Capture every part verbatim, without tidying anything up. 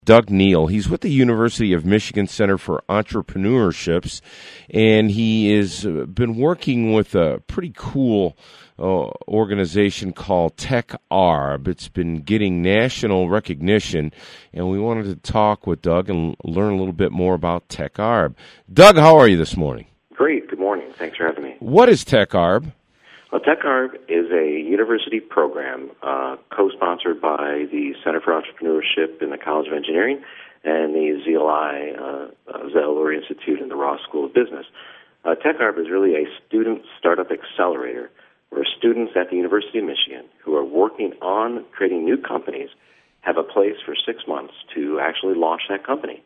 Doug Neal. He's with the University of Michigan Center for Entrepreneurships, and he has been working with a pretty cool uh, organization called TechArb. It's been getting national recognition, and we wanted to talk with Doug and learn a little bit more about TechArb. Doug, how are you this morning? Great. Good morning. Thanks for having me. What is TechArb? Well, TechArb is a university program uh, co-sponsored by the Center for Entrepreneurship in the College of Engineering and the Z L I, uh, uh, Zeller Institute and the Ross School of Business. Uh, TechArb is really a student startup accelerator where students at the University of Michigan who are working on creating new companies have a place for six months to actually launch that company.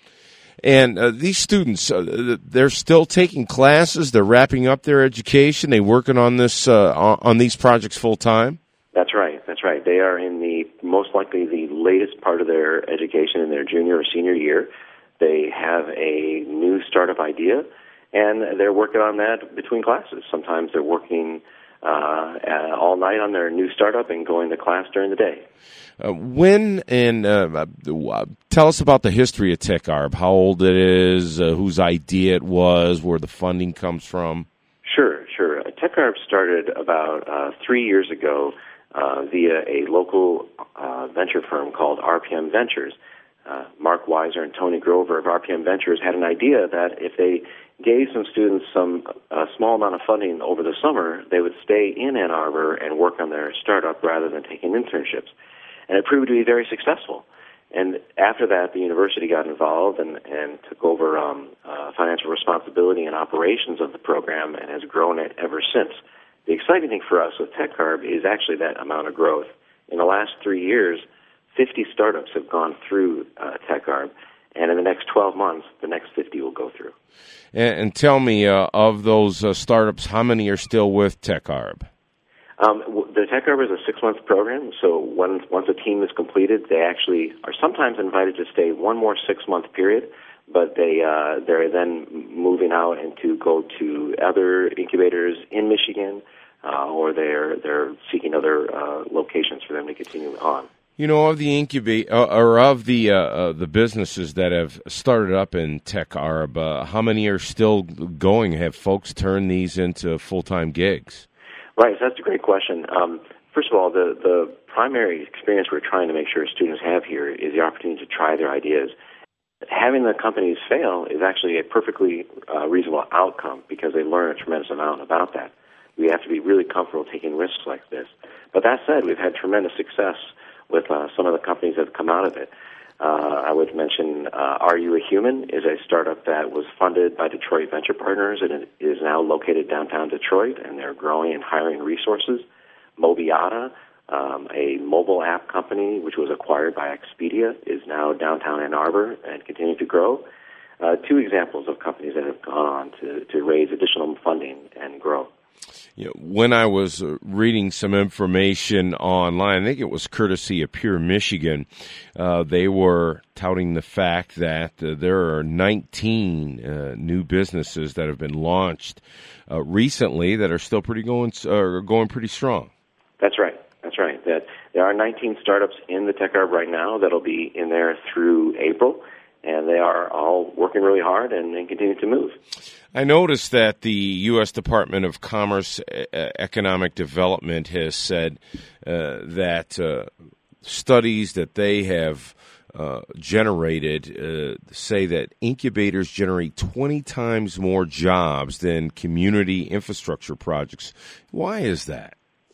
And uh, these students, uh, they're still taking classes. They're wrapping up their education. They're working on this uh, on these projects full time. That's right. That's right. They are in the most likely the latest part of their education in their junior or senior year. They have a new startup idea, and they're working on that between classes. Sometimes they're working uh, all night on their new startup and going to class during the day. Uh, when and uh, tell us about the history of TechArb, how old it is, uh, whose idea it was, where the funding comes from. Sure, sure. TechArb started about uh, three years ago uh, via a local uh, venture firm called R P M Ventures. Uh, Mark Weiser and Tony Grover of R P M Ventures had an idea that if they gave some students some uh, small amount of funding over the summer, they would stay in Ann Arbor and work on their startup rather than taking internships. And it proved to be very successful. And after that, the university got involved and, and took over um, uh, financial responsibility and operations of the program and has grown it ever since. The exciting thing for us with TechArb is actually that amount of growth. In the last three years, fifty startups have gone through uh, TechArb, and in the next twelve months, the next fifty will go through. And, and tell me, uh, of those uh, startups, how many are still with TechArb? Um, the TechArb is a six-month program, so once, once a team is completed, they actually are sometimes invited to stay one more six-month period, but they, uh, they're then moving out and to go to other incubators in Michigan, uh, or they're, they're seeking other uh, locations for them to continue on. You know, of the incubate uh, or of the uh, uh, the businesses that have started up in TechArb, uh, how many are still going? Have folks turned these into full-time gigs? Right, so that's a great question. Um, first of all, the, the primary experience we're trying to make sure students have here is the opportunity to try their ideas. Having the companies fail is actually a perfectly uh, reasonable outcome because they learn a tremendous amount about that. We have to be really comfortable taking risks like this. But that said, we've had tremendous success with uh, some of the companies that have come out of it. Uh, I would mention uh, Are You a Human is a startup that was funded by Detroit Venture Partners and it is now located downtown Detroit, and they're growing and hiring resources. Mobiata, um, a mobile app company which was acquired by Expedia, is now downtown Ann Arbor and continuing to grow. Uh, two examples of companies that have gone on to, to raise additional funding and grow. You know, when I was uh, reading some information online, I think it was courtesy of Pure Michigan, uh, they were touting the fact that uh, there are nineteen uh, new businesses that have been launched uh, recently that are still pretty going uh, going pretty strong. That's right. That's right. That there are nineteen startups in the TechArb right now that'll be in there through April, and they are all working really hard and, and continue to move. I noticed that the U S Department of Commerce uh, Economic Development has said uh, that uh, studies that they have uh, generated uh, say that incubators generate twenty times more jobs than community infrastructure projects. Why is that?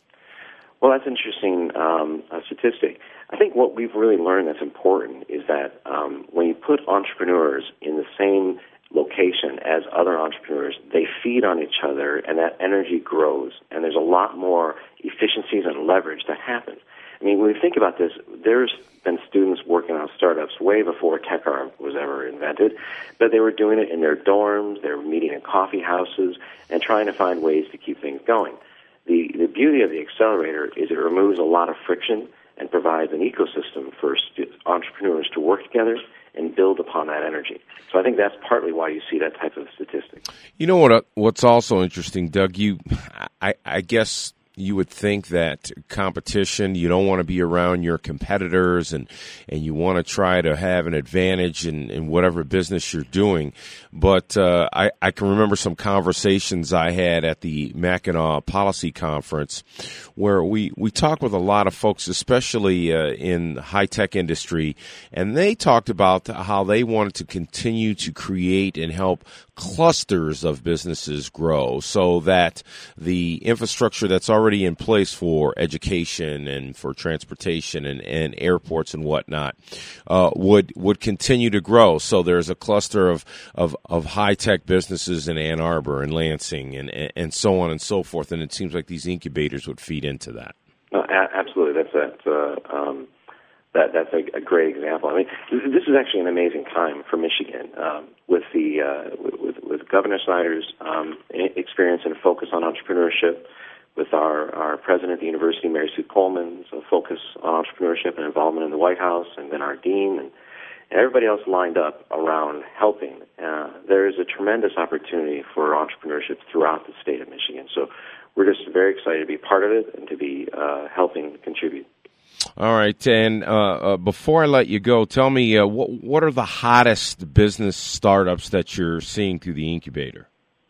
Well, that's an interesting um, uh, statistic. I think what we've really learned that's important is that um, when you put entrepreneurs in the same location as other entrepreneurs, they feed on each other, and that energy grows, and there's a lot more efficiencies and leverage that happens. I mean, when we think about this, there's been students working on startups way before TechArb was ever invented, but they were doing it in their dorms, they were meeting in coffee houses, and trying to find ways to keep things going. The, the beauty of the accelerator is it removes a lot of friction and provides an ecosystem for stu- entrepreneurs to work together and build upon that energy. So I think that's partly why you see that type of statistic. You know what? Uh, what's also interesting, Doug? You, I, I guess you would think that competition, you don't want to be around your competitors, and, and you want to try to have an advantage in, in whatever business you're doing. But uh, I, I can remember some conversations I had at the Mackinac Policy Conference where we, we talked with a lot of folks, especially uh, in the high-tech industry, and they talked about how they wanted to continue to create and help clusters of businesses grow so that the infrastructure that's already in place for education and for transportation and, and airports and whatnot uh, would would continue to grow. So there's a cluster of, of, of high-tech businesses in Ann Arbor and Lansing and, and, and so on and so forth, and it seems like these incubators would feed into that. No, a- absolutely. That's that. Uh, um, that that's a, a great example. I mean, this is actually an amazing time for Michigan um, with the uh, with, with Governor Snyder's um, experience and focus on entrepreneurship, with our, our president of the university, Mary Sue Coleman's focus on entrepreneurship and involvement in the White House, and then our dean and, and everybody else lined up around helping. Uh, there is a tremendous opportunity for entrepreneurship throughout the state of Michigan. So we're just very excited to be part of it and to be uh, helping contribute. All right, and uh, uh, before I let you go, tell me uh, what what are the hottest business startups that you're seeing through the incubator?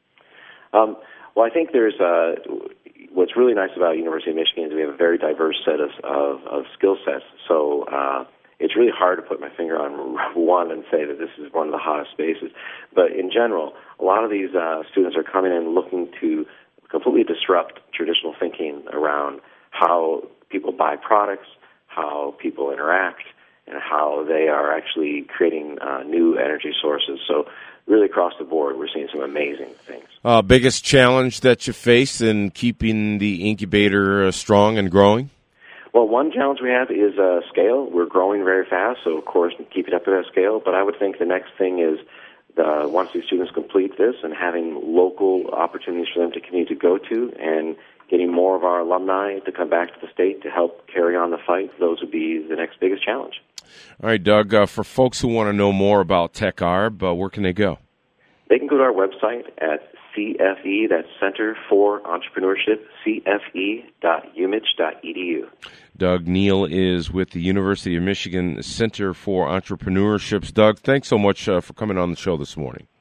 Um, well, I think there's uh, what's really nice about University of Michigan is we have a very diverse set of of, of skill sets. So uh, it's really hard to put my finger on one and say that this is one of the hottest spaces. But in general, a lot of these uh, students are coming in looking to completely disrupt traditional thinking around how people buy products, how people interact, and how they are actually creating uh, new energy sources. So really across the board, we're seeing some amazing things. Uh, biggest challenge that you face in keeping the incubator uh, strong and growing? Well, one challenge we have is uh, scale. We're growing very fast, so of course keeping up with that scale. But I would think the next thing is the, once these students complete this and having local opportunities for them to continue to go to and getting more of our alumni to come back to the state to help carry on the fight, those would be the next biggest challenge. All right, Doug, uh, for folks who want to know more about TechArb, uh, where can they go? They can go to our website at C F E, that's Center for Entrepreneurship, C F E dot U M I C H dot E D U. Doug Neal is with the University of Michigan Center for Entrepreneurship. Doug, thanks so much uh, for coming on the show this morning.